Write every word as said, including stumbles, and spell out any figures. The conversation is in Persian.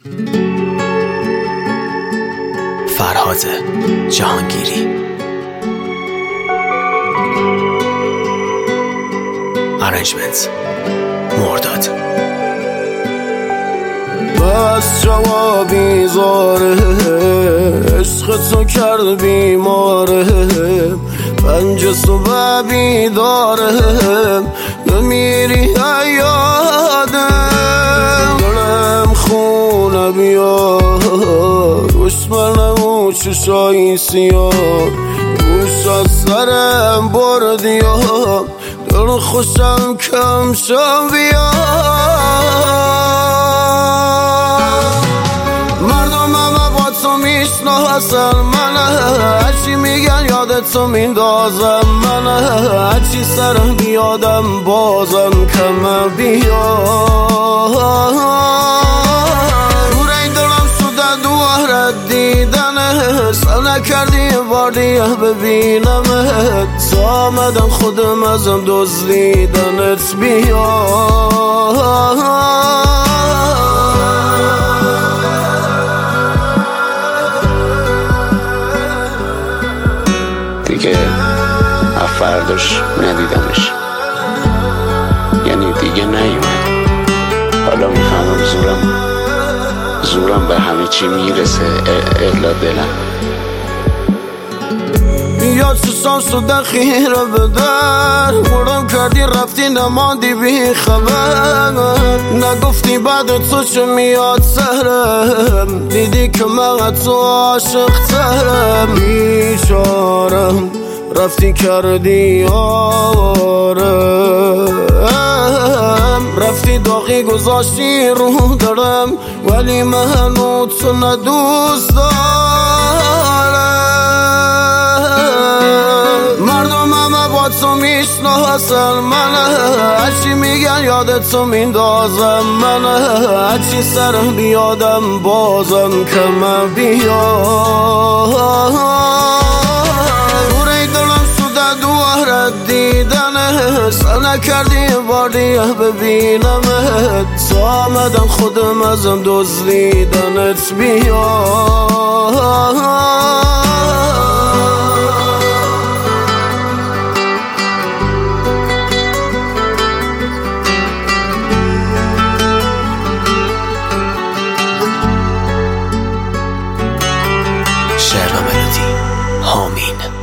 فرهاد جهانگیری. ارنجمنت مرداد. بس جوابی زاره، عشق تو کرد بیماره، پنج صبح بیداره، نمیری یادم، دلم خونه بیار، گشمنم و چشایی سیاه، گوش از سرم بردیم، دل خوشم کم شم بیار. مردم همه با تو میشناسن منه، هرچی میگن یادتو میندازم منه، هرچی سرم بیادم بازم کم بیار. روی دلم شده دواره دیدنه، سر نکردی بار دیگه ببینمت، تا آمدم خودم ازم دزدیدنت بیار. دیگه فرداش ندیدمش، یعنی دیگه نیومد. حالا میفهمم زورم زورم به همه چی میرسه، الا دلم. یا چشام شده خیره به در، مردم کردی رفتی نماندی بی خبر، نگفتی بعد تو چه میاد سرم، دیدی که من تو عاشق ترم. بیچارم رفتی کردی آرم، رفتی داغی گذاشتی رو دارم، ولی من تو ندوست دارم. مردم همه با تو میشناسن منه، هرچی میگن یادتو میندازم منه، هرچی سرم بیادم بازم کم بیار. روی دلم شده دواره دیدنه، سر نکردی بار دیگه ببینمت، تا آمدم خودم ازم دزدیدنت بیار. شعر و ملودی حامین.